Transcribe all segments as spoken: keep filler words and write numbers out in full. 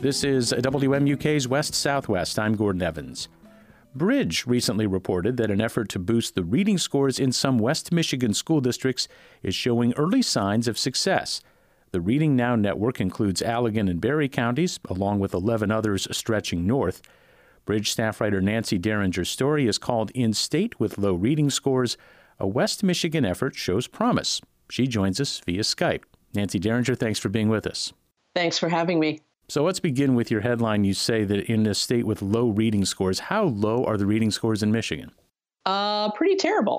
This is W M U K's West Southwest. I'm Gordon Evans. Bridge recently reported that an effort to boost the reading scores in some West Michigan school districts is showing early signs of success. The Reading Now network includes Allegan and Berry counties, along with eleven others stretching north. Bridge staff writer Nancy Derringer's story is called In State with Low Reading Scores. A West Michigan effort shows promise. She joins us via Skype. Nancy Derringer, thanks for being with us. Thanks for having me. So let's begin with your headline. You say that in a state with low reading scores, how low are the reading scores in Michigan? Uh, pretty terrible.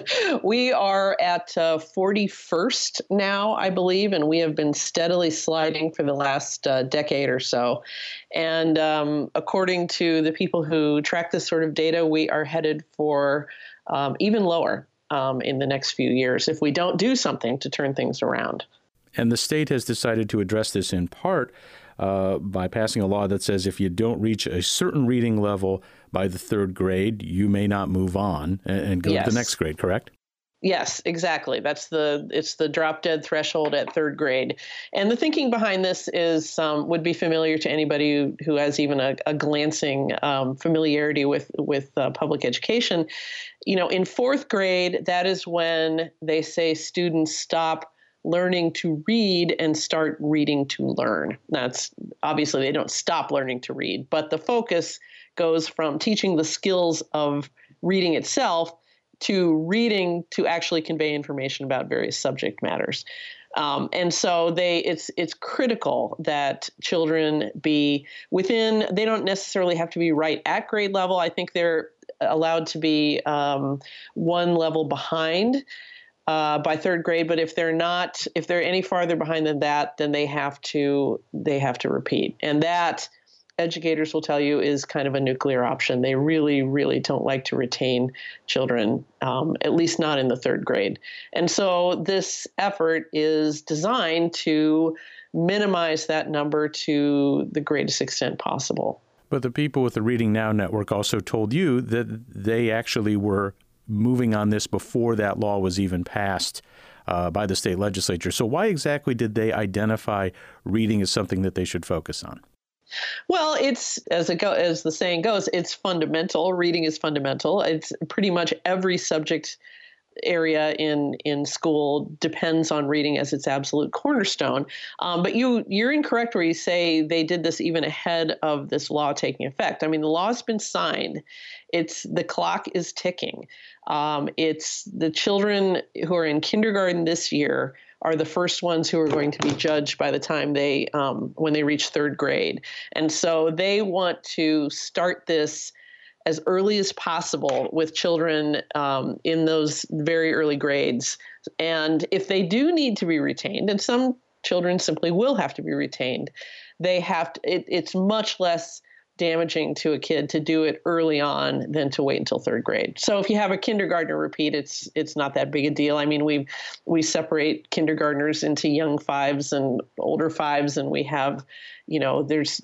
We are at uh, forty-first now, I believe, and we have been steadily sliding for the last uh, decade or so. And um, according to the people who track this sort of data, we are headed for um, even lower um, in the next few years if we don't do something to turn things around. And the state has decided to address this in part uh, by passing a law that says if you don't reach a certain reading level by the third grade, you may not move on and, and go yes. to the next grade, correct? Yes, exactly. That's the it's the drop dead threshold at third grade. And the thinking behind this is um, would be familiar to anybody who, who has even a, a glancing um, familiarity with with uh, public education. You know, in fourth grade, that is when they say students stop learning to read and start reading to learn. That's obviously they don't stop learning to read, but the focus goes from teaching the skills of reading itself to reading to actually convey information about various subject matters. Um, and so they it's it's critical that children be within, they don't necessarily have to be right at grade level. I think they're allowed to be um, one level behind Uh, by third grade, but if they're not, if they're any farther behind than that, then they have to they have to repeat. And that, educators will tell you, is kind of a nuclear option. They really, really don't like to retain children, um, at least not in the third grade. And so this effort is designed to minimize that number to the greatest extent possible. But the people with the Reading Now network also told you that they actually were moving on this before that law was even passed uh, by the state legislature. So why exactly did they identify reading as something that they should focus on? Well, it's, as it go, as the saying goes, it's fundamental. Reading is fundamental. It's pretty much every subject area in in school depends on reading as its absolute cornerstone. Um, but you you're incorrect where you say they did this even ahead of this law taking effect. I mean, the law has been signed. It's the clock is ticking. Um, it's the children who are in kindergarten this year are the first ones who are going to be judged by the time they um, when they reach third grade. And so they want to start this as early as possible with children um, in those very early grades. And if they do need to be retained, and some children simply will have to be retained, they have to, it, it's much less damaging to a kid to do it early on than to wait until third grade. So if you have a kindergartner repeat, it's it's not that big a deal. I mean, we we separate kindergartners into young fives and older fives, and we have, you know, there's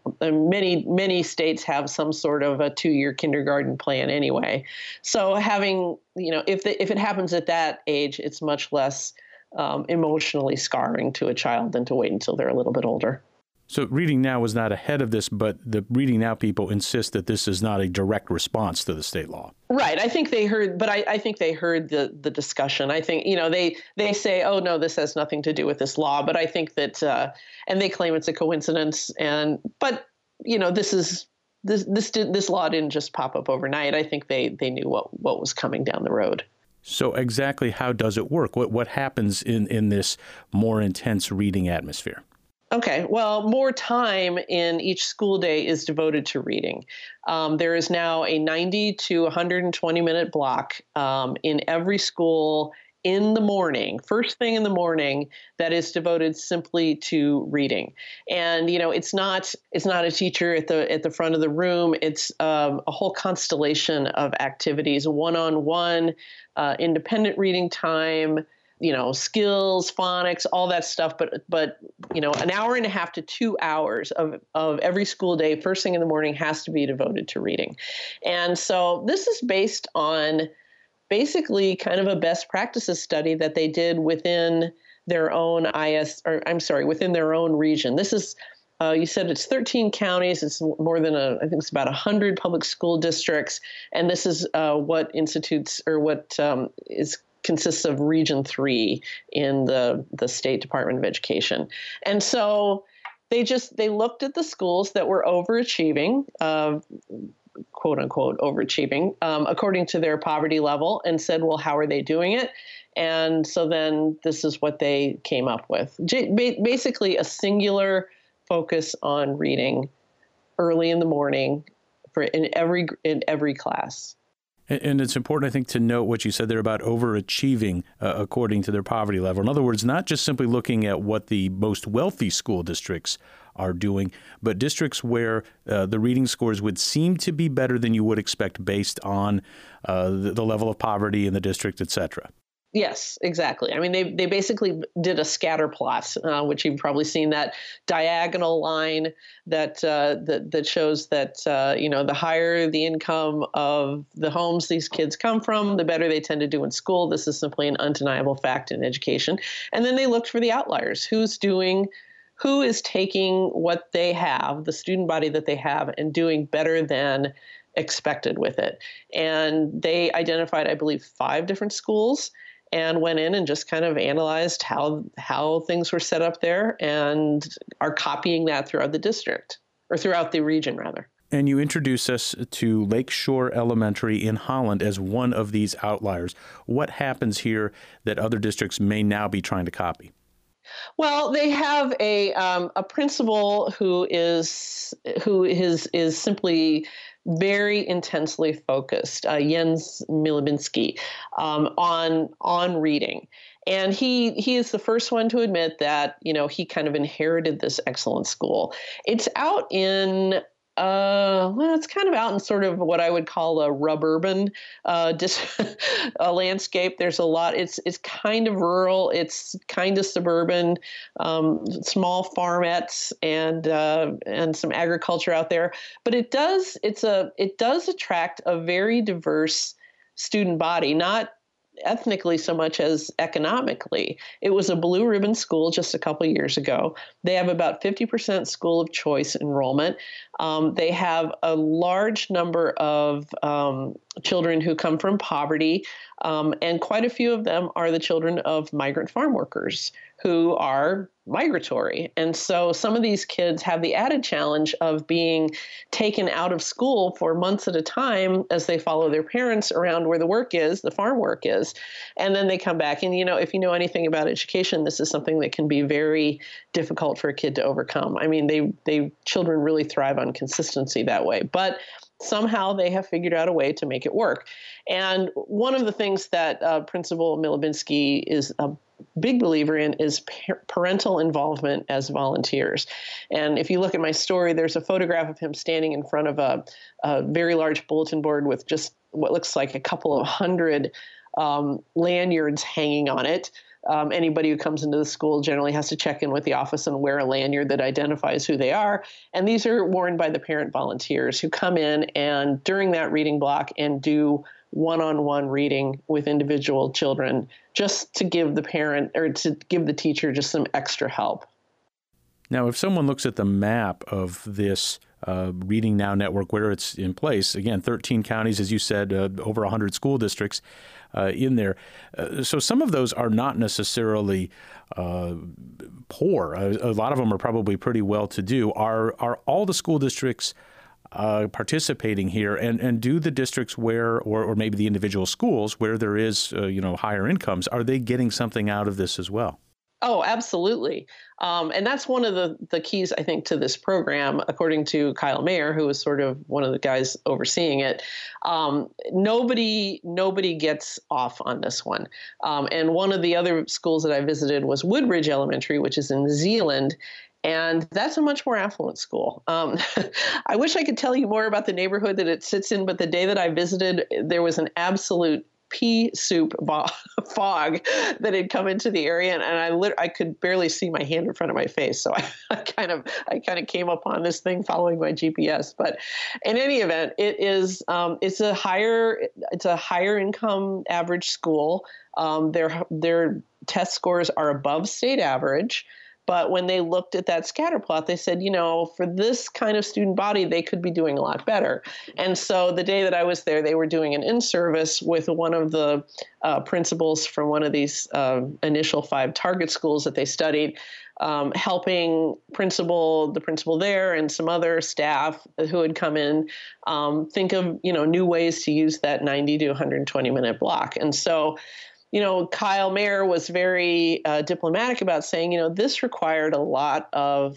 many, many states have some sort of a two-year kindergarten plan anyway. So having, you know, if the, if it happens at that age, it's much less um, emotionally scarring to a child than to wait until they're a little bit older. So Reading Now was not ahead of this, but the Reading Now people insist that this is not a direct response to the state law. Right. I think they heard, but I, I think they heard the the discussion. I think, you know, they they say, oh, no, this has nothing to do with this law. But I think that, uh, and they claim it's a coincidence. And, but, you know, this is, this this did, this law didn't just pop up overnight. I think they they knew what, what was coming down the road. So exactly how does it work? What what happens in, in this more intense reading atmosphere? Okay, well, more time in each school day is devoted to reading. Um, there is now a ninety to one hundred twenty minute block um, in every school in the morning, first thing in the morning, that is devoted simply to reading. And, you know, it's not it's not a teacher at the at the front of the room. It's um, a whole constellation of activities, one-on-one, uh, independent reading time, you know, skills, phonics, all that stuff. But, but you know, an hour and a half to two hours of, of every school day, first thing in the morning, has to be devoted to reading. And so this is based on basically kind of a best practices study that they did within their own I S, or I'm sorry, within their own region. This is Uh, you said it's thirteen counties. It's more than a, I think it's about one hundred public school districts. And this is uh, what institutes or what um, is consists of Region three in the, the State Department of Education. And so they just, they looked at the schools that were overachieving, uh, quote unquote, overachieving, um, according to their poverty level, and said, well, how are they doing it? And so then this is what they came up with. J- basically a singular focus on reading early in the morning for in every in every class. And it's important, I think, to note what you said there about overachieving uh, according to their poverty level. In other words, not just simply looking at what the most wealthy school districts are doing, but districts where uh, the reading scores would seem to be better than you would expect based on uh, the, the level of poverty in the district, et cetera. Yes, exactly. I mean, they they basically did a scatter plot, uh, which you've probably seen, that diagonal line that uh, that that shows that uh, you know, the higher the income of the homes these kids come from, the better they tend to do in school. This is simply an undeniable fact in education. And then they looked for the outliers. Who's doing, who is taking what they have, the student body that they have, and doing better than expected with it. And they identified, I believe, five different schools, and went in and just kind of analyzed how how things were set up there, and are copying that throughout the district, or throughout the region, rather. And you introduce us to Lakeshore Elementary in Holland as one of these outliers. What happens here that other districts may now be trying to copy? Well, they have a um, a principal who is who is is simply very intensely focused, uh, Jens Milibinski, um, on on reading. And he he is the first one to admit that, you know, he kind of inherited this excellent school. It's out in Uh, well, it's kind of out in sort of what I would call a ruburban uh, dis- a landscape. There's a lot. It's it's kind of rural. It's kind of suburban. Um, small farmettes and uh, and some agriculture out there. But it does it's a it does attract a very diverse student body, not ethnically so much as economically. It was a blue ribbon school just a couple of years ago. They have about fifty percent school of choice enrollment. Um, they have a large number of um, children who come from poverty, um, and quite a few of them are the children of migrant farm workers who are migratory. And so some of these kids have the added challenge of being taken out of school for months at a time as they follow their parents around where the work is, the farm work is, and then they come back. And, you know, if you know anything about education, this is something that can be very difficult for a kid to overcome. I mean, they, they children really thrive on consistency that way. But somehow they have figured out a way to make it work. And one of the things that uh, Principal Milibinski is a big believer in is par- parental involvement as volunteers. And if you look at my story, there's a photograph of him standing in front of a, a very large bulletin board with just what looks like a couple of hundred um, lanyards hanging on it. Um, anybody who comes into the school generally has to check in with the office and wear a lanyard that identifies who they are. And these are worn by the parent volunteers who come in and during that reading block and do one-on-one reading with individual children, just to give the parent or to give the teacher just some extra help. Now, if someone looks at the map of this uh, Reading Now network, where it's in place, again, thirteen counties, as you said, uh, over one hundred school districts uh, in there. Uh, so some of those are not necessarily uh, poor. A, a lot of them are probably pretty well-to-do. Are, are all the school districts Uh, participating here, and, and do the districts where, or, or maybe the individual schools where there is, uh, you know, higher incomes, are they getting something out of this as well? Oh, absolutely. Um, and that's one of the, the keys, I think, to this program, according to Kyle Mayer, who is sort of one of the guys overseeing it. Um, nobody nobody gets off on this one. Um, and one of the other schools that I visited was Woodridge Elementary, which is in Zeeland. And that's a much more affluent school. Um, I wish I could tell you more about the neighborhood that it sits in, but the day that I visited, there was an absolute pea soup bo- fog that had come into the area, and, and I lit- I could barely see my hand in front of my face. So I, I kind of I kind of came upon this thing following my G P S. But in any event, it is um, it's a higher it's a higher income average school. Um, their their test scores are above state average. But when they looked at that scatter plot, they said, you know, for this kind of student body, they could be doing a lot better. And so the day that I was there, they were doing an in-service with one of the uh, principals from one of these uh, initial five target schools that they studied, um, helping principal, the principal there and some other staff who had come in um, think of, you know, new ways to use that ninety to one hundred twenty minute block. And so you know, Kyle Mayer was very uh, diplomatic about saying, you know, this required a lot of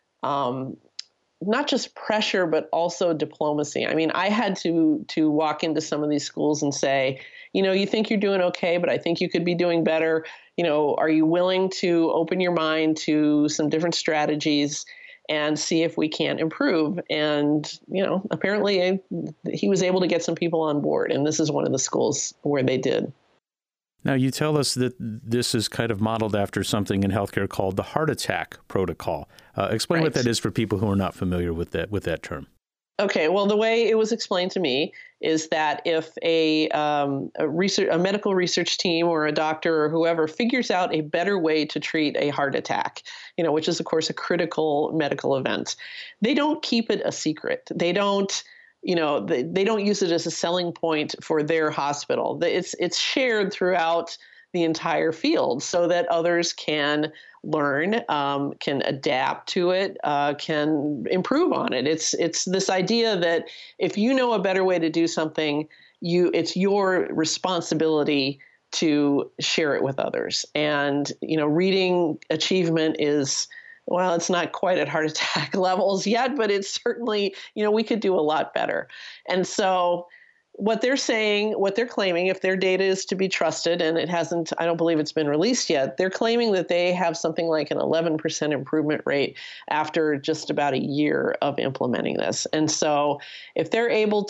um, not just pressure, but also diplomacy. I mean, I had to to walk into some of these schools and say, you know, you think you're doing okay, but I think you could be doing better. You know, are you willing to open your mind to some different strategies and see if we can't improve? And, you know, apparently he was able to get some people on board. And this is one of the schools where they did. Now, you tell us that this is kind of modeled after something in healthcare called the heart attack protocol. Uh, explain right. what that is for people who are not familiar with that with that term. Okay, well, the way it was explained to me is that if a, um, a research, a medical research team or a doctor or whoever figures out a better way to treat a heart attack, you know, which is, of course, a critical medical event, they don't keep it a secret. They don't You know, they, they don't use it as a selling point for their hospital. It's it's shared throughout the entire field so that others can learn, um, can adapt to it, uh, can improve on it. It's it's this idea that if you know a better way to do something, you it's your responsibility to share it with others. And you know, reading achievement is. Well, it's not quite at heart attack levels yet, but it's certainly, you know, we could do a lot better. And so what they're saying, what they're claiming, if their data is to be trusted, and it hasn't, I don't believe it's been released yet, they're claiming that they have something like an eleven percent improvement rate after just about a year of implementing this. And so if they're able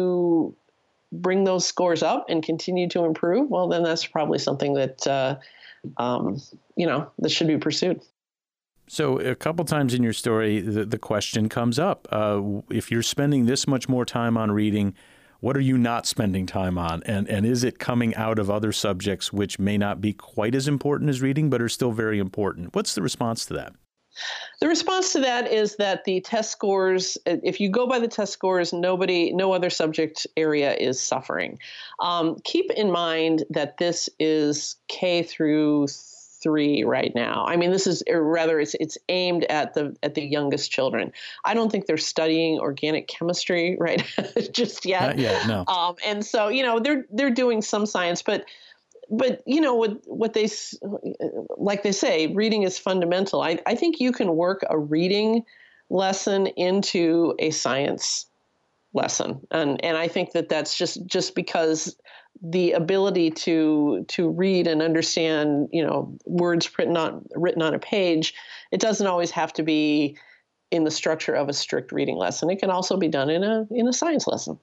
to bring those scores up and continue to improve, well, then that's probably something that, uh, um, you know, that should be pursued. So a couple times in your story, the, the question comes up. Uh, if you're spending this much more time on reading, what are you not spending time on? And and is it coming out of other subjects which may not be quite as important as reading, but are still very important? What's the response to that? The response to that is that the test scores, if you go by the test scores, nobody, no other subject area is suffering. Um, keep in mind that this is K through three right now. I mean, this is or rather it's it's aimed at the at the youngest children. I don't think they're studying organic chemistry right just yet. Not yet, no. Um, and so you know they're they're doing some science, but but you know what what they like they say, reading is fundamental. I I think you can work a reading lesson into a science lesson, and and I think that that's just just because the ability to to read and understand, you know, words written on written on a page, it doesn't always have to be in the structure of a strict reading lesson. It can also be done in a in a science lesson,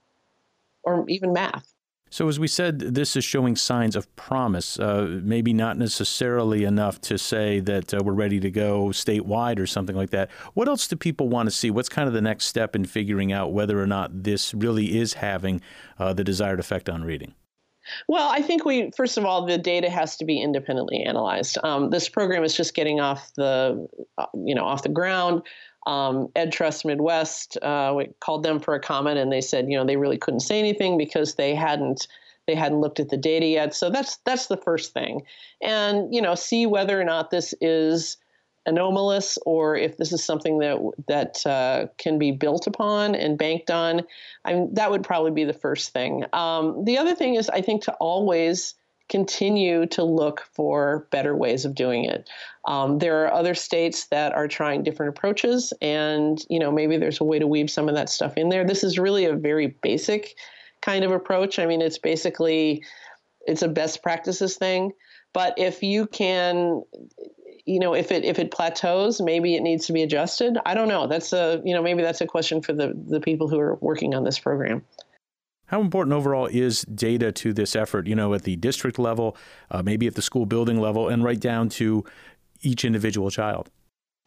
or even math. So as we said, this is showing signs of promise, uh, maybe not necessarily enough to say that uh, we're ready to go statewide or something like that. What else do people want to see? What's kind of the next step in figuring out whether or not this really is having uh, the desired effect on reading? Well, I think we, first of all, the data has to be independently analyzed. Um, this program is just getting off the, uh, you know, off the ground. Um, EdTrust Midwest, uh, we called them for a comment, and they said, you know, they really couldn't say anything because they hadn't they hadn't looked at the data yet. So that's that's the first thing, and you know, see whether or not this is anomalous or if this is something that that uh, can be built upon and banked on. I mean, that would probably be the first thing. Um, the other thing is, I think, to always continue to look for better ways of doing it. Um, there are other states that are trying different approaches, and you know, maybe there's a way to weave some of that stuff in there. This is really a very basic kind of approach. I mean, it's basically it's a best practices thing. But if you can, you know, if it if it plateaus, maybe it needs to be adjusted. I don't know. That's a you know maybe that's a question for the the people who are working on this program. How important overall is data to this effort, you know, at the district level, uh, maybe at the school building level, and right down to each individual child?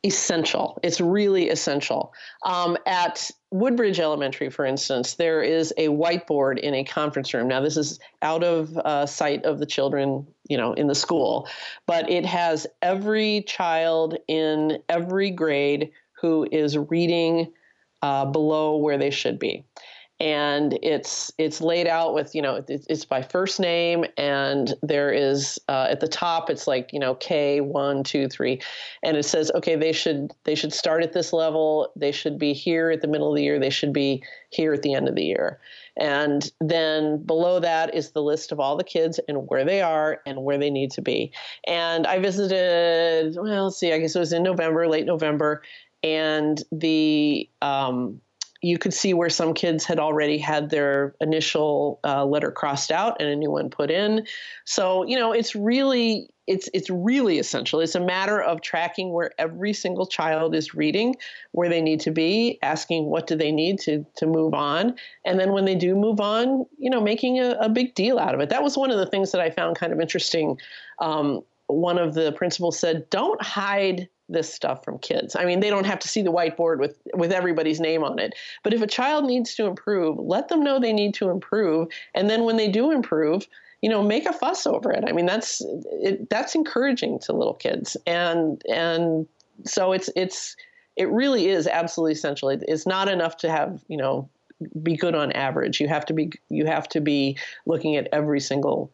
essential. It's really essential. Um, at Woodbridge Elementary, for instance, there is a whiteboard in a conference room. Now, this is out of uh, sight of the children, you know, in the school, but it has every child in every grade who is reading uh, below where they should be. And it's it's laid out with, you know, it's by first name, and there is uh, at the top, it's like, you know, K one, two, three, and it says, okay, they should they should start at this level, they should be here at the middle of the year, they should be here at the end of the year. And then below that is the list of all the kids and where they are and where they need to be. And I visited, well, let's see, I guess it was in November, late November, and the um, you could see where some kids had already had their initial uh, letter crossed out and a new one put in. So, you know, it's really, it's it's really essential. It's a matter of tracking where every single child is reading, where they need to be, asking what do they need to to move on. And then when they do move on, you know, making a, a big deal out of it. That was one of the things that I found kind of interesting. Um, one of the principals said, don't hide this stuff from kids. I mean, they don't have to see the whiteboard with, with everybody's name on it. But if a child needs to improve, let them know they need to improve. And then when they do improve, you know, make a fuss over it. I mean, that's it, that's encouraging to little kids. And and so it's it's it really is absolutely essential. It, it's not enough to have, you know, be good on average. You have to be you have to be looking at every single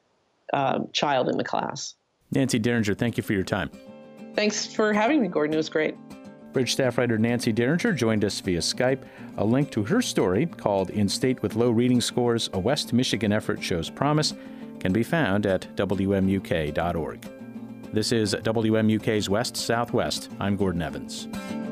um, child in the class. Nancy Derringer, thank you for your time. Thanks for having me, Gordon. It was great. Bridge staff writer Nancy Derringer joined us via Skype. A link to her story, called In State with Low Reading Scores, A West Michigan Effort Shows Promise, can be found at W M U K dot org. This is W M U K's West Southwest. I'm Gordon Evans.